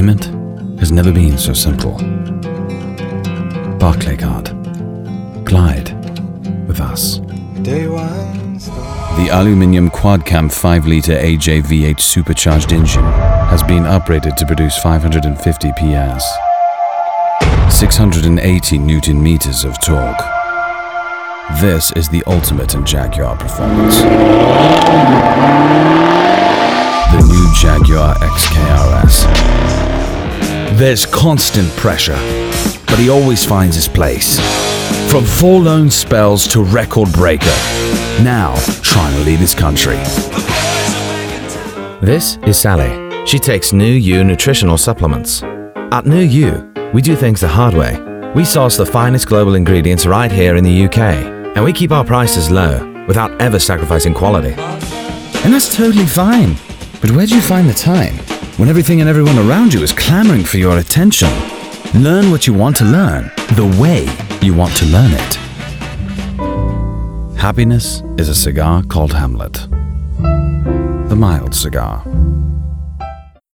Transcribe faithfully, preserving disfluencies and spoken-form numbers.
Entertainment has never been so simple. Barclaycard. Glide with us. Day one. The aluminium quad-cam five litre A J V eight supercharged engine has been upgraded to produce five hundred fifty P S, six hundred eighty newton meters of torque. This is the ultimate in Jaguar performance. The new Jaguar X K R S. There's constant pressure, but he always finds his place. From four lone spells to record breaker, now trying to lead his country. This is Sally. She takes New You nutritional supplements. At New You, we do things the hard way. We source the finest global ingredients right here in the U K, and we keep our prices low without ever sacrificing quality. And that's totally fine. But where do you find the time when everything and everyone around you is clamoring for your attention? Learn what you want to learn, the way you want to learn it. Happiness is a cigar called Hamlet. The mild cigar.